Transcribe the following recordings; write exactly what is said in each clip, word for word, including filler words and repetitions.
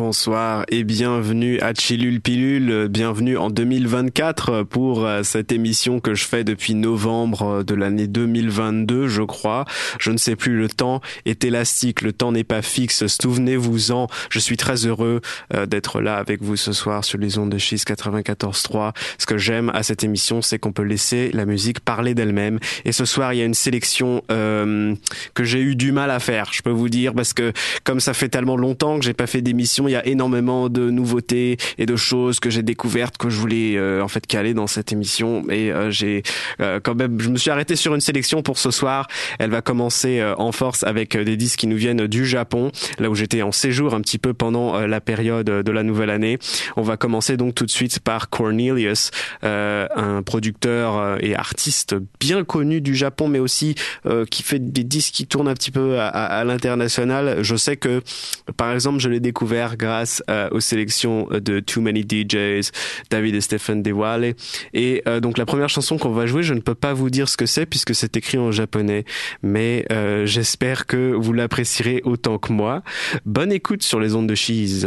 Bonsoir et bienvenue à Chilul Pilule, bienvenue en deux mille vingt-quatre pour cette émission que je fais depuis novembre de l'année deux mille vingt-deux, je crois. Je ne sais plus, le temps est élastique, le temps n'est pas fixe, souvenez-vous-en. Je suis très heureux d'être là avec vous ce soir sur les ondes de Chiz quatre-vingt-quatorze trois. Ce que j'aime à cette émission, c'est qu'on peut laisser la musique parler d'elle-même. Et ce soir, il y a une sélection euh, que j'ai eu du mal à faire, je peux vous dire, parce que comme ça fait tellement longtemps que j'ai pas fait d'émission, il y a énormément de nouveautés et de choses que j'ai découvertes que je voulais euh, en fait caler dans cette émission, et euh, j'ai euh, quand même je me suis arrêté sur une sélection pour ce soir. Elle va commencer euh, en force avec euh, des disques qui nous viennent du Japon, là où j'étais en séjour un petit peu pendant euh, la période de la nouvelle année. On va commencer donc tout de suite par Cornelius, euh, un producteur euh, et artiste bien connu du Japon, mais aussi euh, qui fait des disques qui tournent un petit peu à, à, à l'international. Je sais que par exemple je l'ai découvert grâce euh, aux sélections de Too Many D Js, David et Stephen Dewale. Et euh, donc la première chanson qu'on va jouer, je ne peux pas vous dire ce que c'est puisque c'est écrit en japonais, mais euh, j'espère que vous l'apprécierez autant que moi. Bonne écoute sur les ondes de Chiz.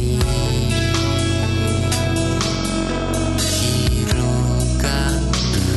広がる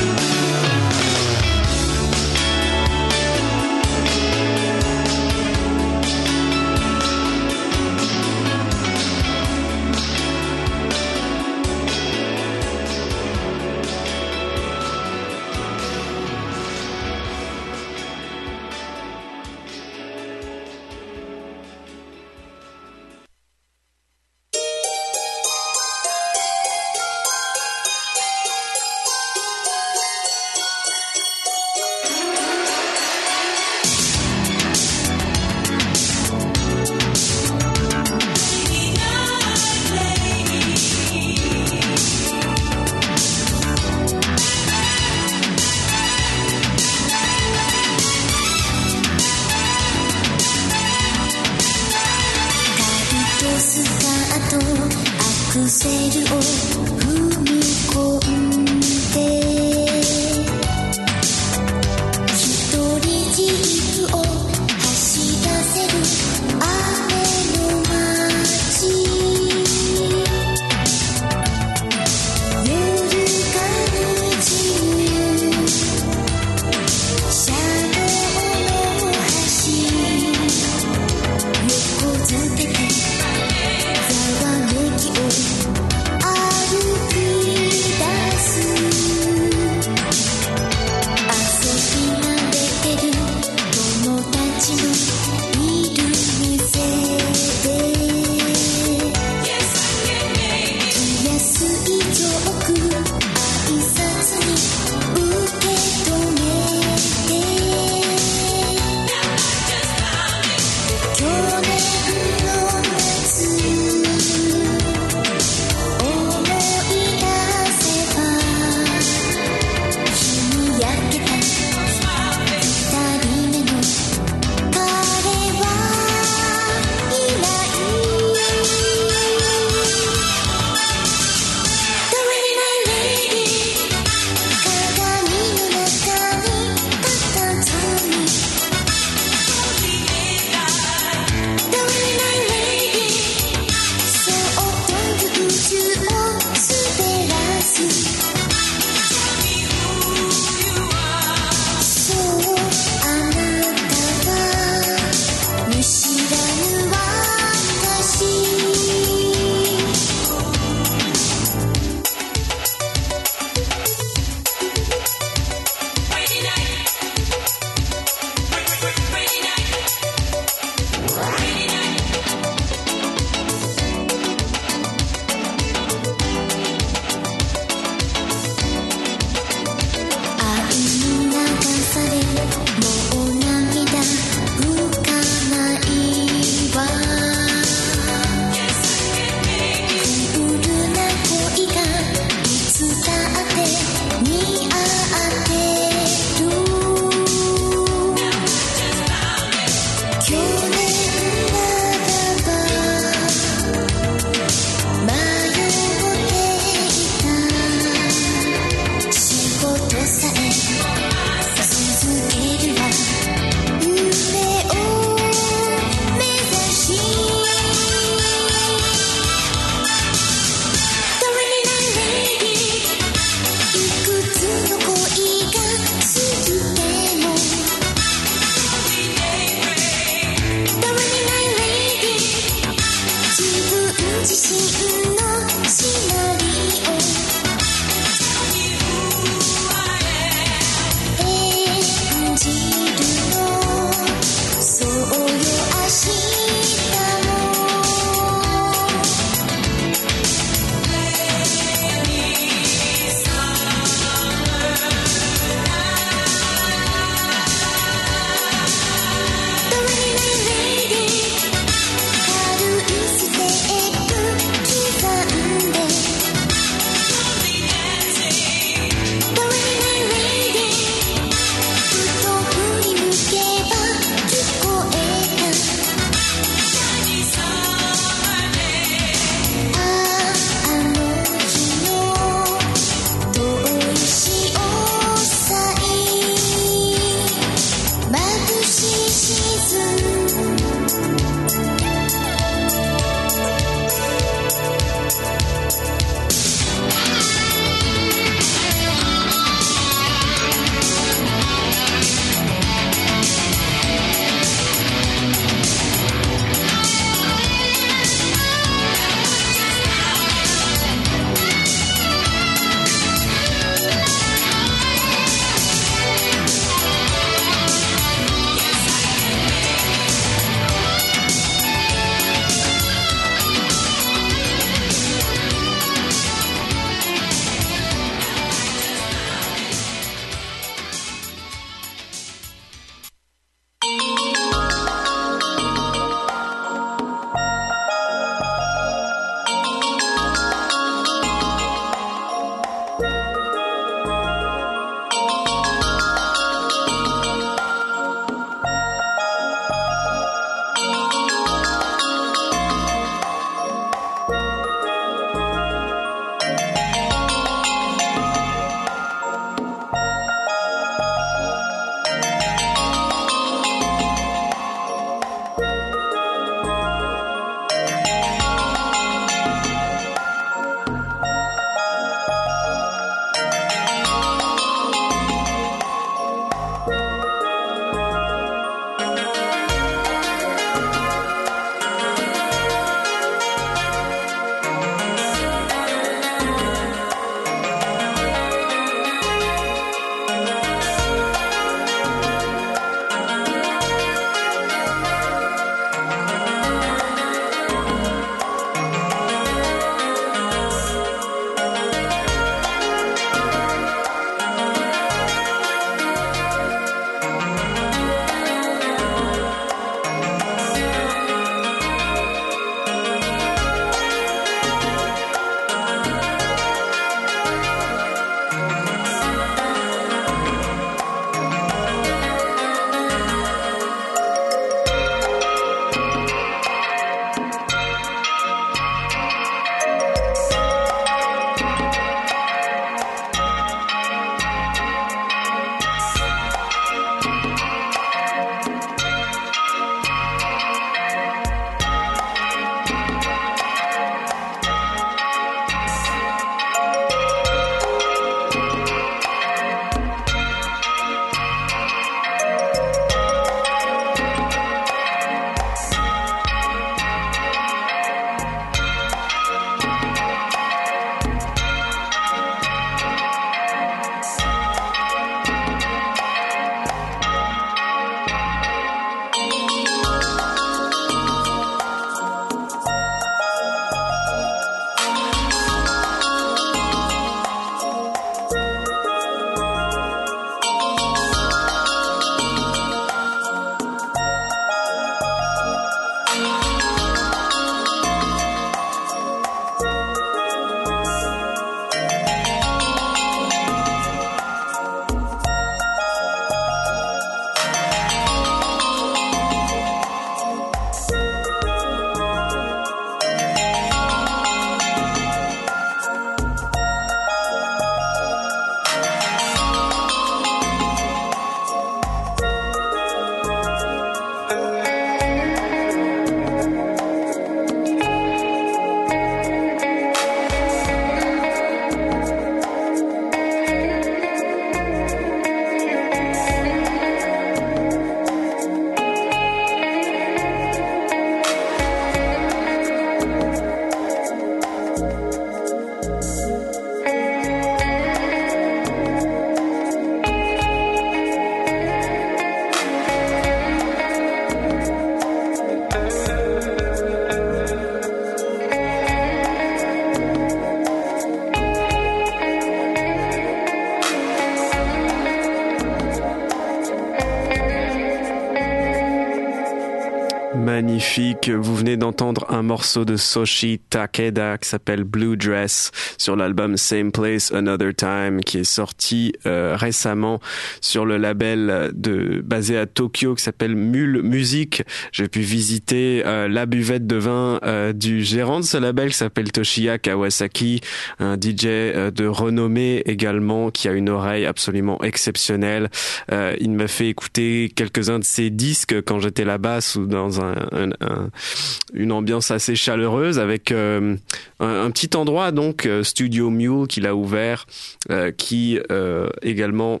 magnifique. Vous venez d'entendre un morceau de Soshi Takeda qui s'appelle Blue Dress sur l'album Same Place Another Time, qui est sorti euh, récemment sur le label de basé à Tokyo qui s'appelle Mule Music. J'ai pu visiter euh, la buvette de vin euh, du gérant de ce label qui s'appelle Toshiya Kawasaki, un D J euh, de renommée également qui a une oreille absolument exceptionnelle. Euh, il m'a fait écouter quelques-uns de ses disques quand j'étais là-bas sous dans un, un, un une ambiance assez chaleureuse avec euh, un, un petit endroit donc euh, Studio Mule qu'il a ouvert euh, qui euh, également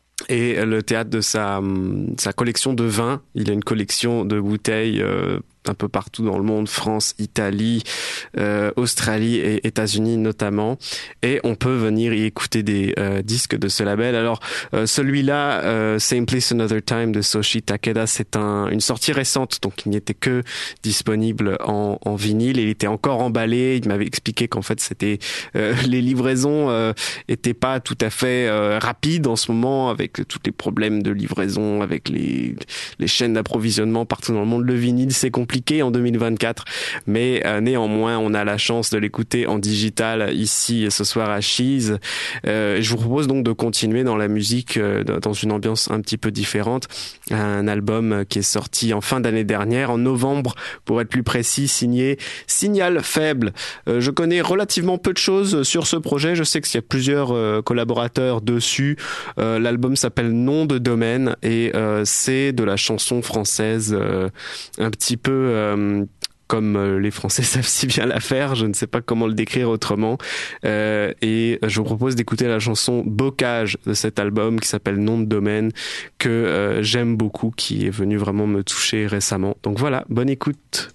est le théâtre de sa sa collection de vins. Il a une collection de bouteilles euh, un peu partout dans le monde, France, Italie, euh, Australie et États-Unis notamment, et on peut venir y écouter des euh, disques de ce label. Alors euh, celui-là, euh, Same Place Another Time de Soshi Takeda, c'est un, une sortie récente, donc il n'était que disponible en, en vinyle, et il était encore emballé. Il m'avait expliqué qu'en fait c'était euh, les livraisons euh, étaient pas tout à fait euh, rapides en ce moment, avec tous les problèmes de livraison, avec les les chaînes d'approvisionnement partout dans le monde. Le vinyle, c'est compliqué en deux mille vingt-quatre, mais euh, néanmoins on a la chance de l'écouter en digital ici ce soir à Cheese. Euh, je vous propose donc de continuer dans la musique euh, dans une ambiance un petit peu différente. Un album qui est sorti en fin d'année dernière, en novembre pour être plus précis, signé Signal Faible. Euh, je connais relativement peu de choses sur ce projet, je sais qu'il y a plusieurs euh, collaborateurs dessus. Euh, l'album s'appelle Nom de domaine et euh, c'est de la chanson française euh, un petit peu Euh, comme les Français savent si bien la faire, je ne sais pas comment le décrire autrement. Euh, et je vous propose d'écouter la chanson Bocage de cet album qui s'appelle Nom de domaine, que euh, j'aime beaucoup, qui est venu vraiment me toucher récemment. Donc voilà, bonne écoute.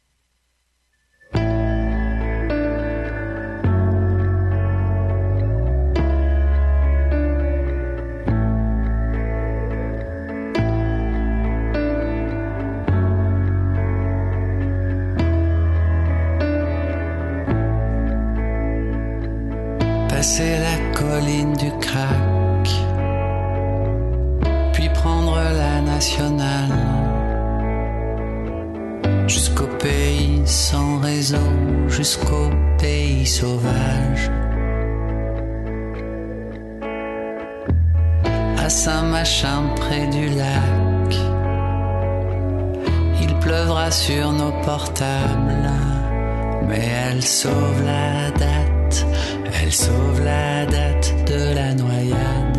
Passer la colline du Crac, puis prendre la nationale, jusqu'au pays sans réseau, jusqu'au pays sauvage. À Saint-Machin près du lac, il pleuvra sur nos portables, mais elle sauve la date. Elle sauve la date de la noyade.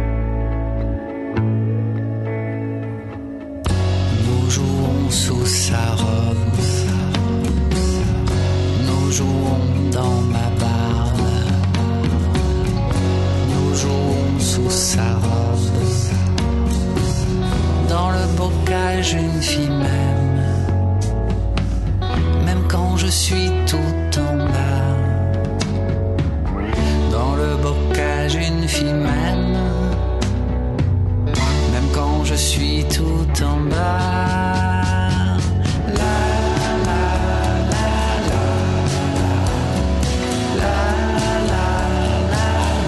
Nous jouons sous sa robe, nous jouons dans ma barbe, nous jouons sous sa robe. Dans le bocage une fille m'aime, même quand je suis tout en bas. Dans le bocage une fille m'aime, même quand je suis tout en bas. La la la la la la la la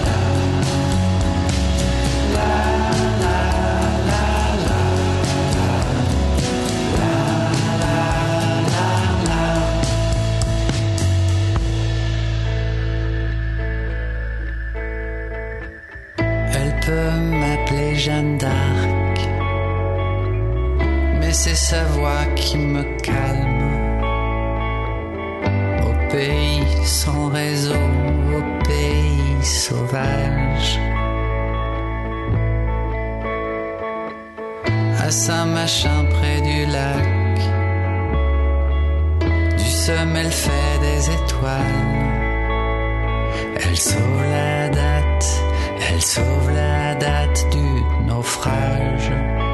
la la peut m'appeler Jeanne d'Arc, mais c'est sa voix qui me calme. Au pays sans réseau, au pays sauvage, à Saint-Machin près du lac, du seum elle fait des étoiles. Elle sauve la date, elle sauve la date du naufrage.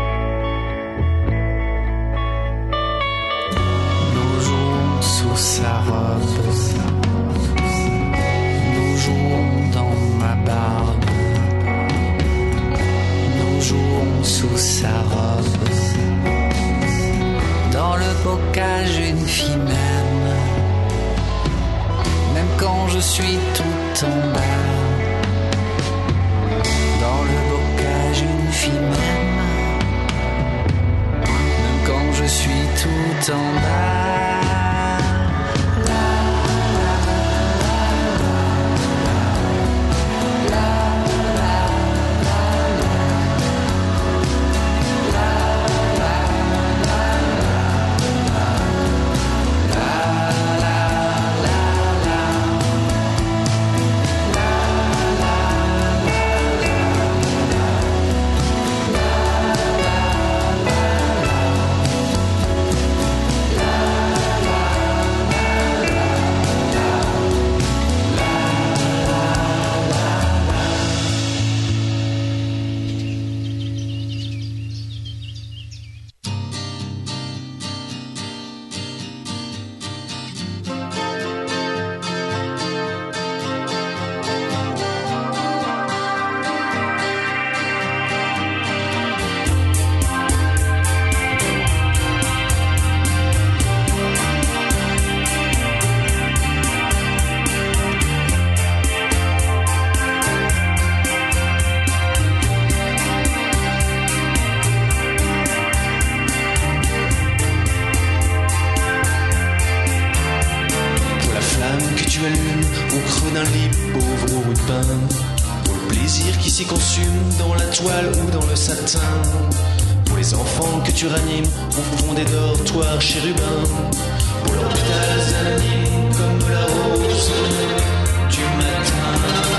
Nous jouons sous sa robe, nous jouons dans ma barbe, nous jouons sous sa robe. Dans le bocage une fille m'aime, même quand je suis tout en bas. Dans le bocage une fille m'aime, plaisir qui s'y consume dans la toile ou dans le satin. Pour les enfants que tu ranimes au fond des dortoirs chérubins. Pour l'hôpital anonyme comme la rose du matin.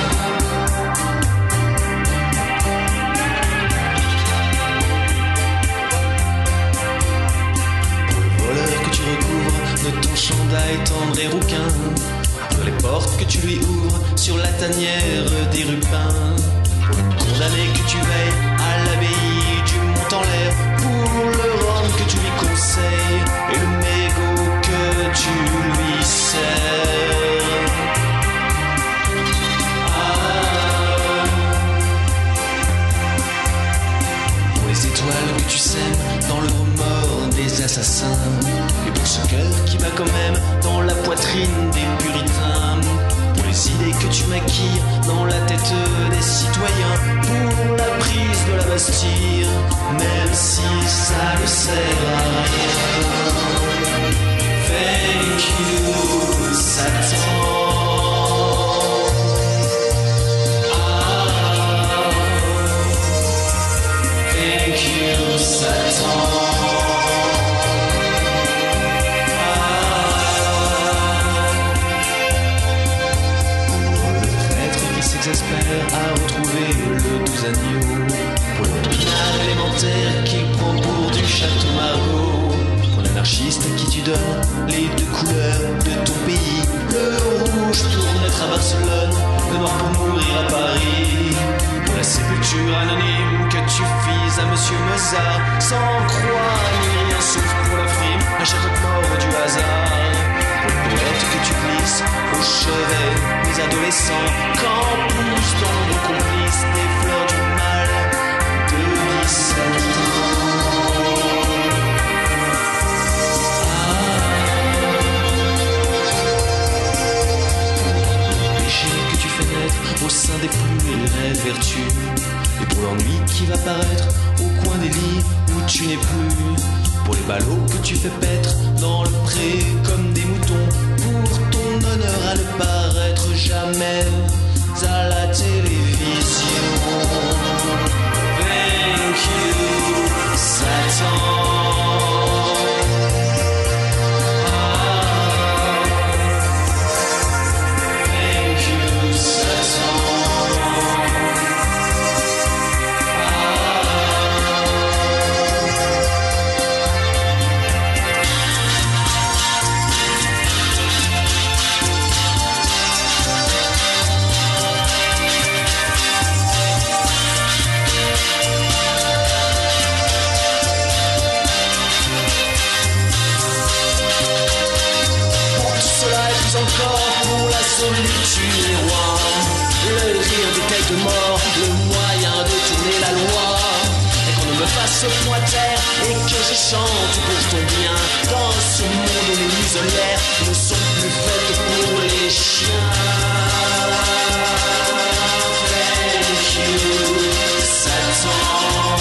De ton chandail tendre et rouquin, pour les portes que tu lui ouvres sur la tanière des rupins, pour le condamné que tu veilles à l'abbaye du mont en l'air, pour le rhum que tu lui conseilles et le mégot que tu lui sers. Ah. Pour les étoiles que tu sèmes dans le remords des assassins, et pour ce cœur qui bat quand même dans la poitrine des puritains, pour les idées que tu maquilles dans la tête des citoyens, pour la prise de la Bastille, même si ça ne sert à rien. Thank you, Satan. Ah, thank you, Satan. J'espère à retrouver le doux agneau, pour le pinard élémentaire qui prend pour du château Margaux, pour l'anarchiste qui tu donnes les deux couleurs de ton pays, le rouge pour naître à Barcelone, le noir pour mourir à Paris, pour la sépulture anonyme que tu fises à Monsieur Mozart, sans croix ni rien sauf pour la frime, un château de mort du hasard. Pour les poètes que tu glisses au chevet des adolescents, quand poussent dans nos complices des fleurs du mal de dix-sept ans. Ah. Pour le péché que tu fais naître au sein des plus élèves vertus, et pour l'ennui qui va paraître au coin des lits où tu n'es plus, pour les ballots que tu fais paître dans le pré comme des moutons, pour ton honneur à ne paraître jamais à la télévision. Thank you, Satan. Ah, thank you, Satan. Encore pour la solitude et roi, le rire des têtes de mort, le moyen de tourner la loi, et qu'on ne me fasse point taire et que je chante pour ton bien dans ce monde où les muselières ne sont plus faites pour les chiens. Thank you, Satan.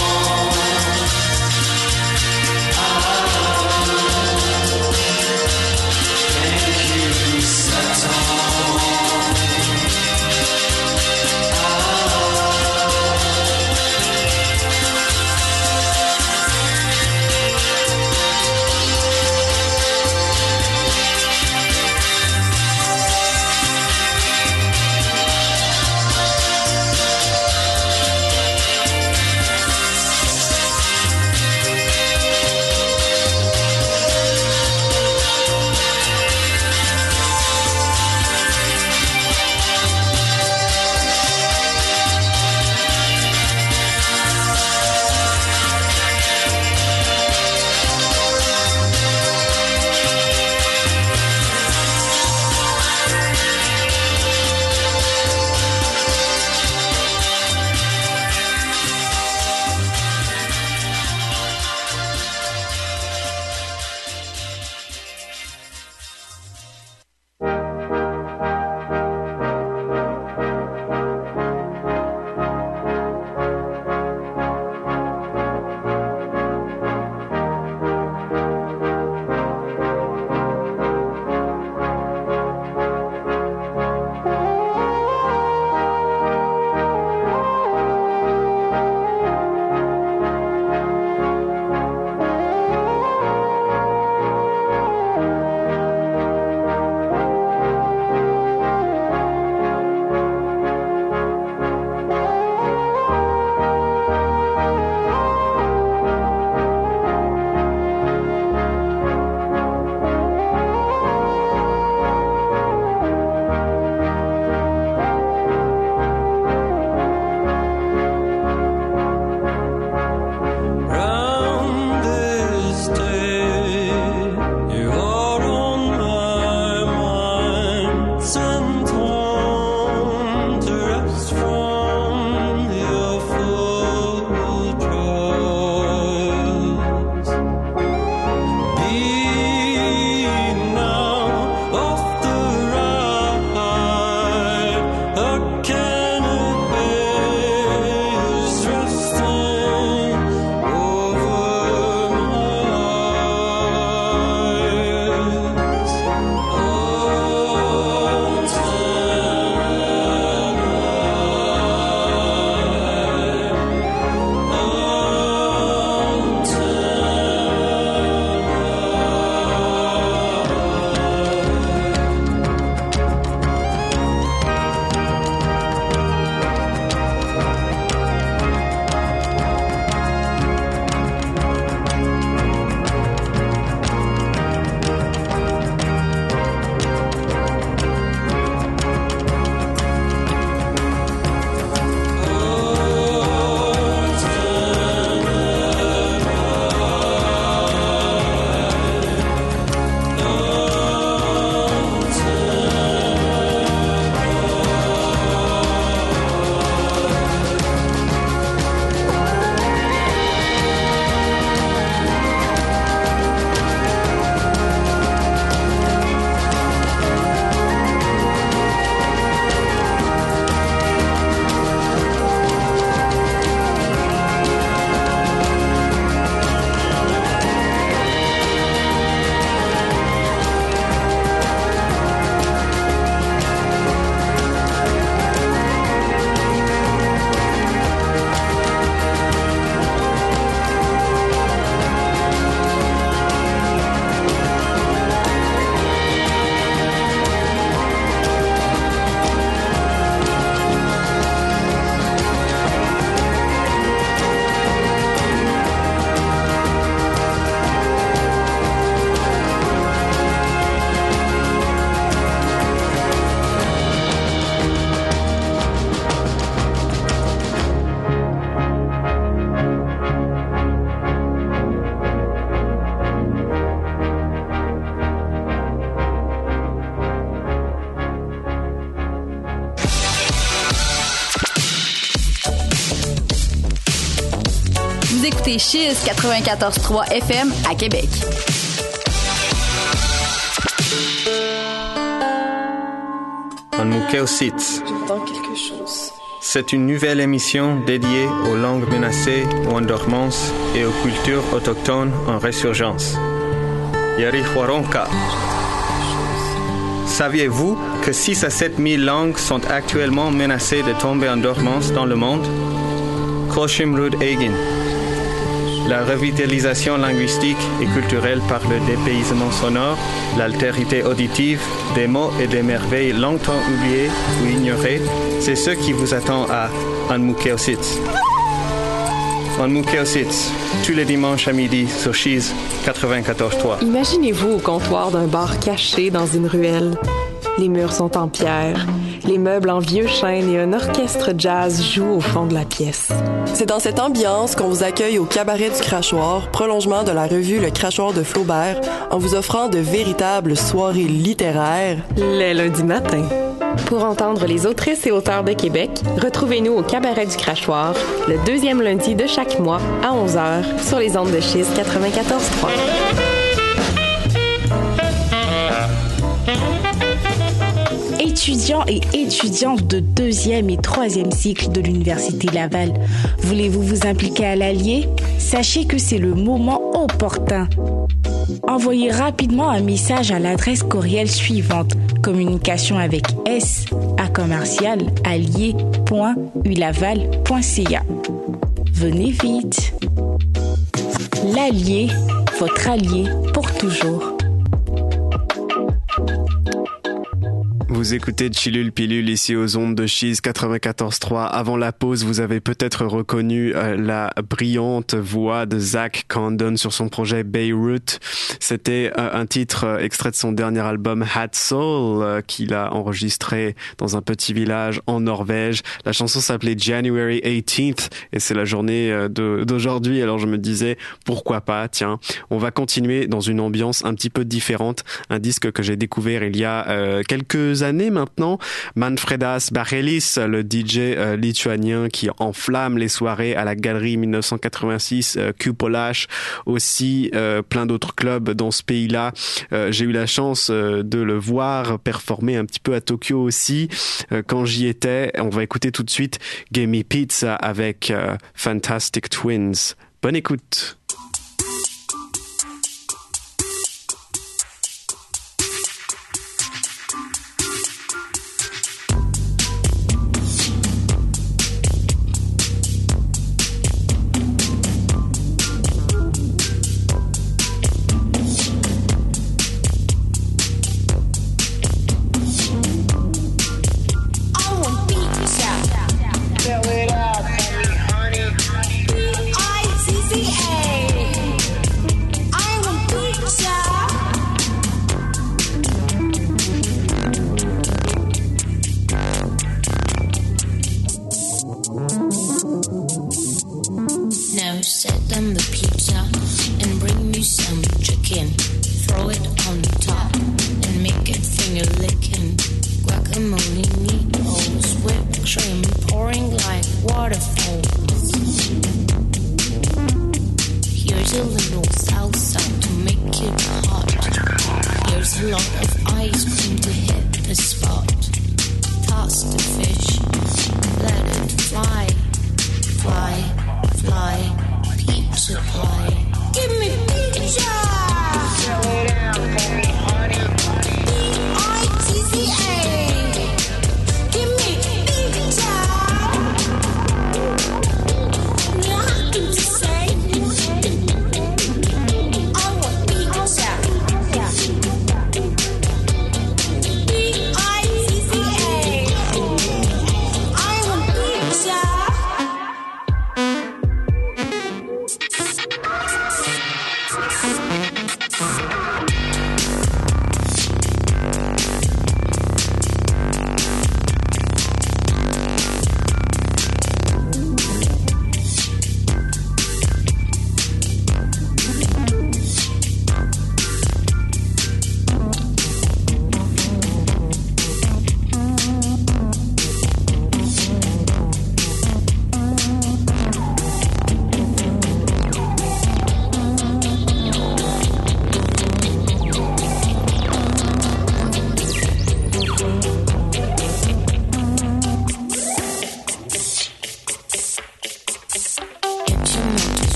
Vous écoutez Chiz quatre-vingt-quatorze trois F M à Québec. Anmukeositz. quelque chose. C'est une nouvelle émission dédiée aux langues menacées ou en dormance et aux cultures autochtones en résurgence. Yarihwaronka. Saviez-vous que six à sept mille langues sont actuellement menacées de tomber en dormance dans le monde? Koshimrud Egin. La revitalisation linguistique et culturelle par le dépaysement sonore, l'altérité auditive, des mots et des merveilles longtemps oubliées ou ignorées, c'est ce qui vous attend à Anmukeositz. Anmukeositz, tous les dimanches à midi sur Chiz quatre-vingt-quatorze trois. Imaginez-vous au comptoir d'un bar caché dans une ruelle. Les murs sont en pierre, les meubles en vieux chêne et un orchestre jazz joue au fond de la pièce. C'est dans cette ambiance qu'on vous accueille au Cabaret du Crachoir, prolongement de la revue Le Crachoir de Flaubert, en vous offrant de véritables soirées littéraires les lundis matins. Pour entendre les autrices et auteurs de Québec, retrouvez-nous au Cabaret du Crachoir, le deuxième lundi de chaque mois à onze heures sur les ondes de Chiz quatre-vingt-quatorze trois. Étudiants et étudiantes de deuxième et troisième cycle de l'Université Laval, voulez-vous vous impliquer à l'Allier? Sachez que c'est le moment opportun. Envoyez rapidement un message à l'adresse courriel suivante: communication avec S à commercial allier point u laval point c a. Venez vite. L'Allier, votre allié pour toujours. Vous écoutez Chilul Pilule ici aux ondes de Chiz quatre-vingt-quatorze trois. Avant la pause, vous avez peut-être reconnu euh, la brillante voix de Zach Condon sur son projet Beirut. C'était euh, un titre euh, extrait de son dernier album Hat Soul euh, qu'il a enregistré dans un petit village en Norvège. La chanson s'appelait January eighteenth et c'est la journée euh, de, d'aujourd'hui. Alors je me disais pourquoi pas, tiens, on va continuer dans une ambiance un petit peu différente. Un disque que j'ai découvert il y a euh, quelques années maintenant, Manfredas Barelis, le D J euh, lituanien qui enflamme les soirées à la Galerie dix-neuf cent quatre-vingt-six, euh, Kupolash, aussi euh, plein d'autres clubs dans ce pays-là. Euh, j'ai eu la chance euh, de le voir performer un petit peu à Tokyo aussi euh, quand j'y étais. On va écouter tout de suite Gimme Pizza avec euh, Fantastic Twins. Bonne écoute.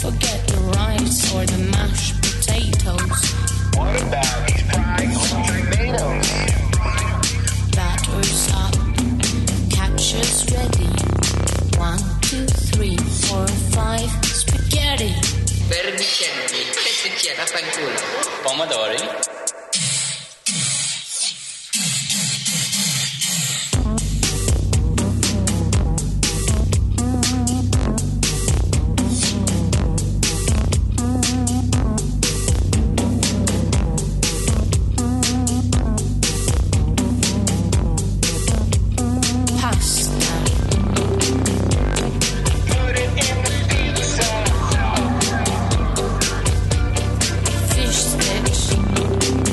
forget the rice or the mashed potatoes. What about these fried tomatoes? Batter's up, capture's ready. One, two, three, four, five, spaghetti. Vermicelli, pezzettini, affanculo. Pomodori. Fish sticks.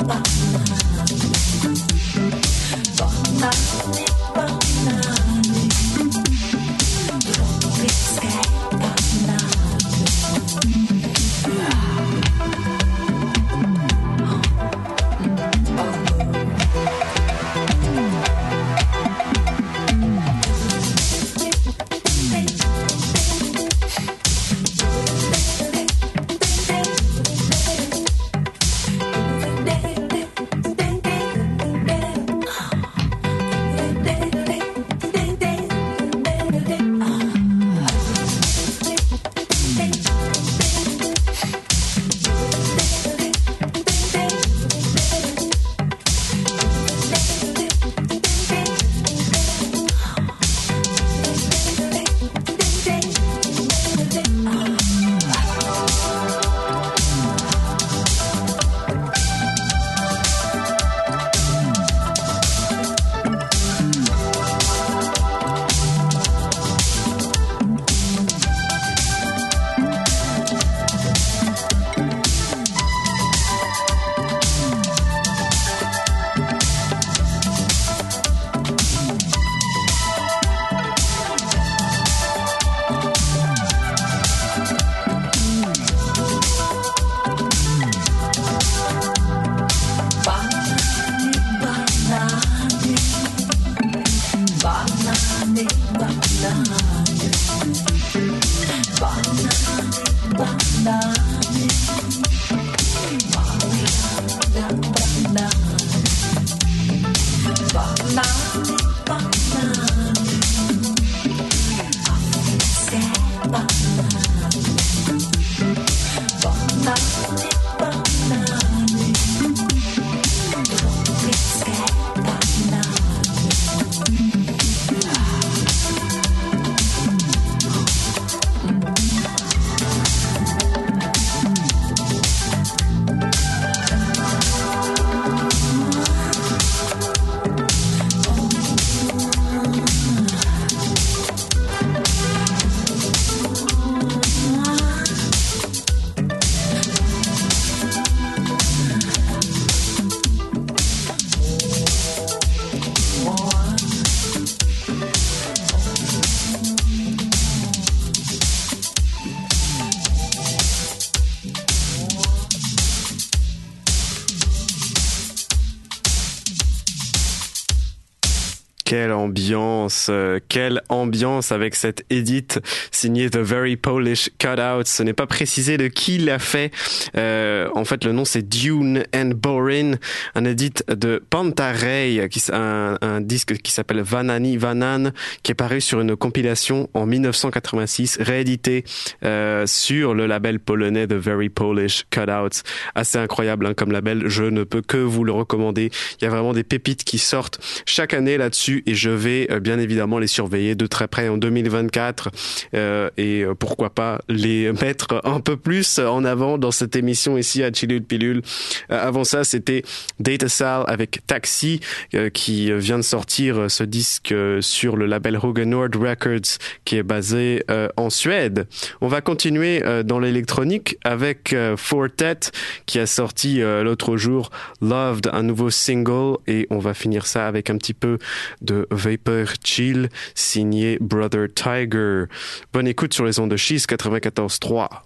Quelle ambiance, euh, quelle ambiance avec cette edit signée The Very Polish Cutouts. Ce n'est pas précisé de qui l'a fait. Euh, en fait, le nom c'est Dune and Borin, un edit de Pantarei, qui un, un disque qui s'appelle Vanani Vanan, qui est paru sur une compilation en dix-neuf cent quatre-vingt-six, réédité euh, sur le label polonais The Very Polish Cutouts. Assez incroyable hein, comme label, je ne peux que vous le recommander. Il y a vraiment des pépites qui sortent chaque année là-dessus. Et je vais euh, bien évidemment les surveiller de très près en deux mille vingt-quatre euh, et euh, pourquoi pas les mettre un peu plus en avant dans cette émission ici à Chilul Pilul. Euh, avant ça, c'était Data Sal avec Taxi euh, qui vient de sortir euh, ce disque euh, sur le label Hugenord Records qui est basé euh, en Suède. On va continuer euh, dans l'électronique avec euh, Fortet qui a sorti euh, l'autre jour Loved, un nouveau single, et on va finir ça avec un petit peu de Vapor Chill signé Brother Tiger. Bonne écoute sur les ondes de Chiz quatre-vingt-quatorze trois.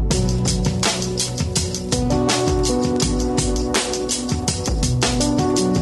Thank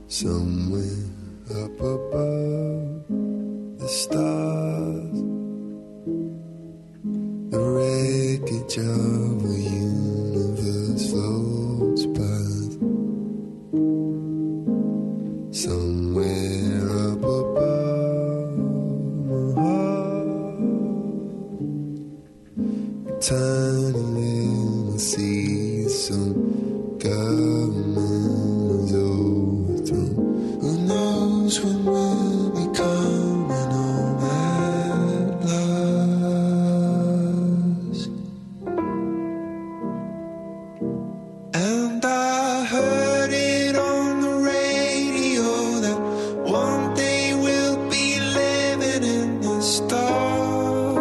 Somewhere up above the stars, the wreckage of a universe floats past. Somewhere up above my heart, a tiny little seed, some government is overthrown. Who knows when we'll be coming home at last? And I heard it on the radio that one day we'll be living in the stars.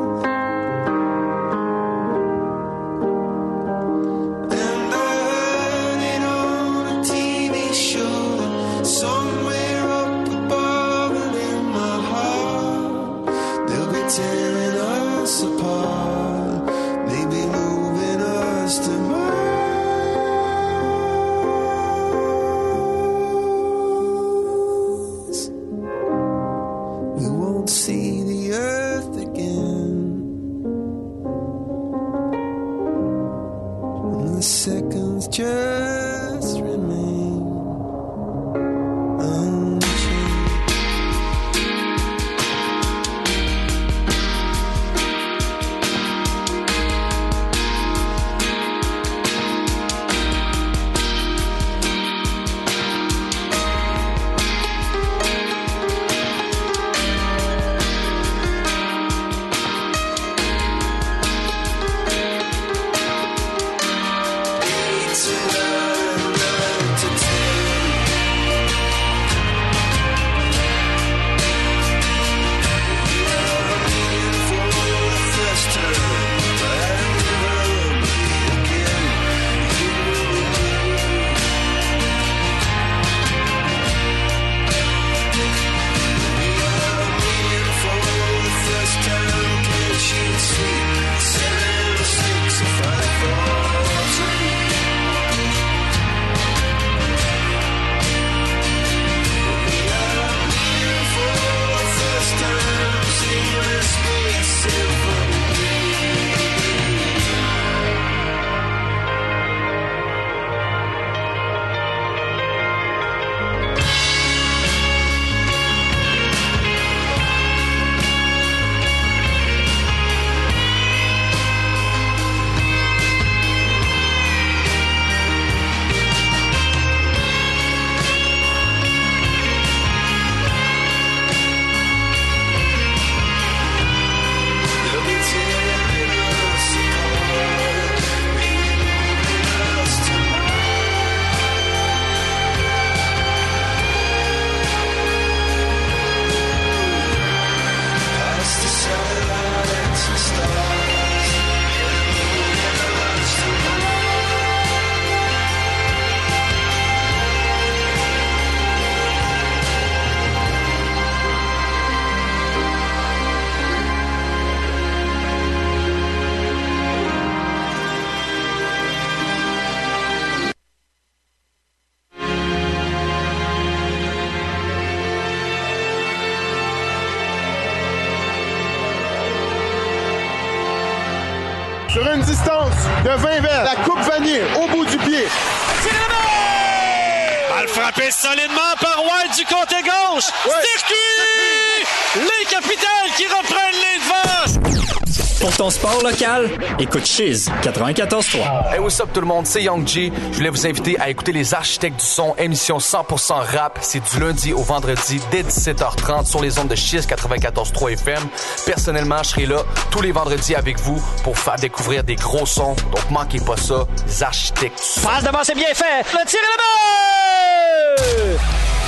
And I heard it on a T V show that somewhere up above and in my heart they'll be tearing us apart, maybe moving us to Mars. We won't see the earth again, and the seconds just remain unchanged. Eight to nine, nine to ten. We are meeting for the first time, and never meet again. You and me. We are meeting for the first time. Can she see? Seven, six, five, four, three. We are meeting for the first time. Singing a space symphony. They'll be tearing us apart, maybe moving us to past the satellites and stars, moving us to Sur une distance de vingt mètres, la coupe vanille au bout du pied. Balle frappée solidement par White du côté gauche. Circuit! Les Capitals qui reprennent les devants. Pour ton sport local, écoute Chiz quatre-vingt-quatorze trois. Hey, what's up tout le monde, c'est Young G. Je voulais vous inviter à écouter Les Architectes du Son, émission cent pour cent rap. C'est du lundi au vendredi dès dix-sept heures trente sur les ondes de Chiz quatre-vingt-quatorze trois F M. Personnellement, je serai là tous les vendredis avec vous pour faire découvrir des gros sons. Donc manquez pas ça, Les Architectes du Son. Passe devant, c'est bien fait. Le tir est le but!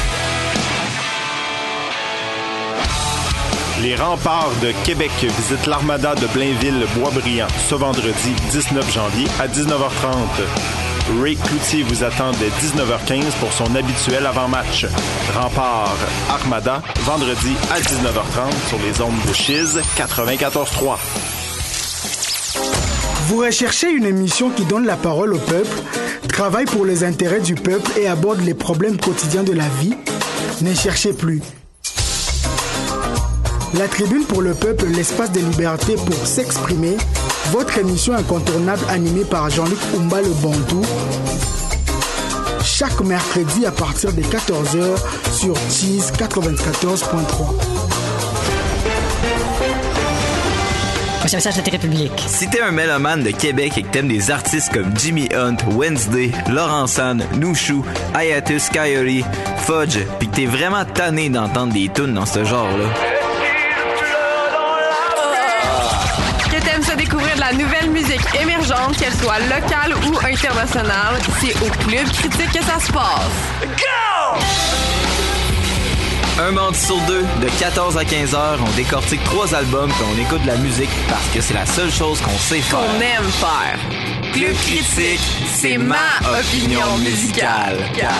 Les remparts de Québec visitent l'Armada de Blainville-Boisbriand ce vendredi dix-neuf janvier à dix-neuf heures trente. Ray Cloutier vous attend dès dix-neuf heures quinze pour son habituel avant-match. Rempart Armada, vendredi à dix-neuf heures trente sur les ondes de Chiz quatre-vingt-quatorze trois. Vous recherchez une émission qui donne la parole au peuple? travaille pour les intérêts du peuple et aborde les problèmes quotidiens de la vie, ne cherchez plus. La Tribune pour le peuple, l'espace de liberté pour s'exprimer, votre émission incontournable animée par Jean-Luc Oumba le Bantou, chaque mercredi à partir de quatorze heures sur Cheese quatre-vingt-quatorze point trois. Voici un message de Télépublique. Si t'es un mélomane de Québec et que t'aimes des artistes comme Jimmy Hunt, Wednesday, Laurent San, Nouchou, Hiatus Coyote, Fudge, pis que t'es vraiment tanné d'entendre des tunes dans ce genre-là, que t'aimes se découvrir de la nouvelle musique émergente, qu'elle soit locale ou internationale, c'est au Club Critique que ça se passe. Go! un mardi sur deux, de quatorze à quinze heures, on décortique trois albums puis on écoute de la musique parce que c'est la seule chose qu'on sait faire. Qu'on aime faire. Club Critique, c'est ma opinion musicale.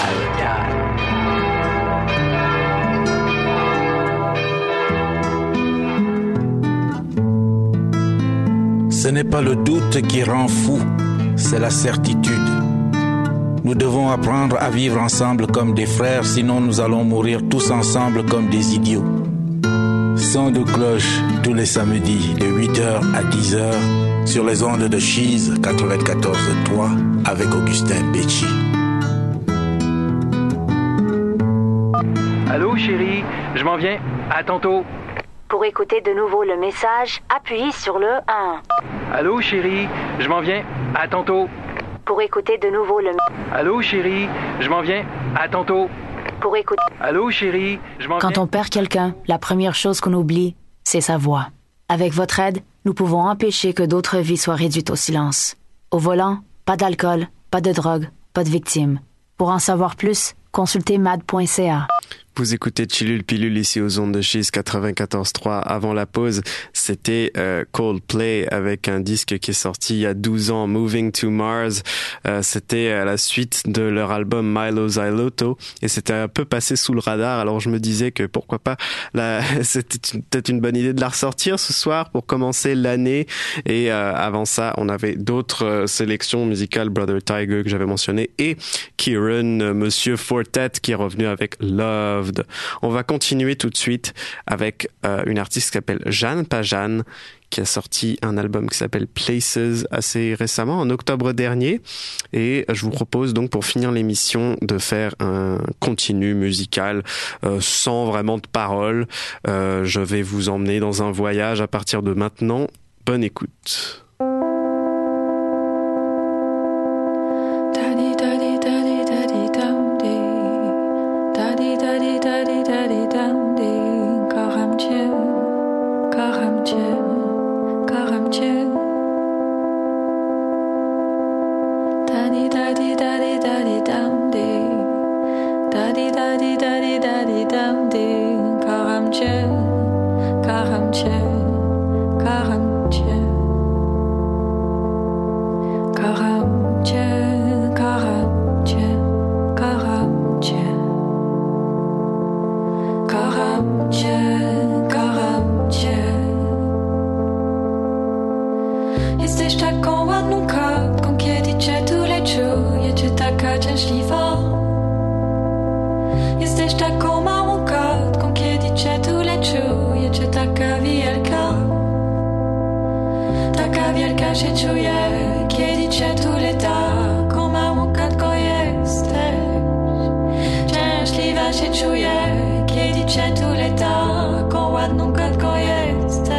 Ce n'est pas le doute qui rend fou, c'est la certitude. Nous devons apprendre à vivre ensemble comme des frères, sinon nous allons mourir tous ensemble comme des idiots. Son de cloche tous les samedis de huit heures à dix heures sur les ondes de Cheese quatre-vingt-quatorze trois avec Augustin Becci. Allô chérie, je m'en viens, à tantôt. Pour écouter de nouveau le message, appuyez sur le un. Allô chérie, je m'en viens, à tantôt. Pour écouter de nouveau le... Allô chérie, je m'en viens, à tantôt. Pour écouter... Allô chérie, je m'en viens... Quand on perd quelqu'un, la première chose qu'on oublie, c'est sa voix. Avec votre aide, nous pouvons empêcher que d'autres vies soient réduites au silence. Au volant, pas d'alcool, pas de drogue, pas de victimes. Pour en savoir plus, consultez mad point c a. Vous écoutez Chilul Pilule ici aux ondes de Cheese quatre-vingt-quatorze trois. Avant la pause, c'était euh, Coldplay avec un disque qui est sorti il y a douze ans, Moving to Mars. Euh, c'était à la suite de leur album Milo Xyloto et c'était un peu passé sous le radar. Alors je me disais que pourquoi pas, la, c'était une, peut-être une bonne idée de la ressortir ce soir pour commencer l'année. Et euh, avant ça, on avait d'autres euh, sélections musicales, Brother Tiger que j'avais mentionné et Kieran, euh, Monsieur Fortet qui est revenu avec Love. On va continuer tout de suite avec euh, une artiste qui s'appelle Jeanne Pajane, qui a sorti un album qui s'appelle Places assez récemment, en octobre dernier. Et je vous propose donc pour finir l'émission de faire un continu musical euh, sans vraiment de paroles. Euh, je vais vous emmener dans un voyage à partir de maintenant. Bonne écoute. Jesteś taką ładną kotką, kiedy cię tule czuję, cię taka szczęśliwa. Jesteś taką małą kotką, kiedy cię tule czuję, cię taka wielka. Taka wielka się czuję, kiedy cię tule taką małą kotką jesteś. Szczęśliwa się czuję, kiedy cię tule taką ładną kotką jesteś.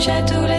dice tu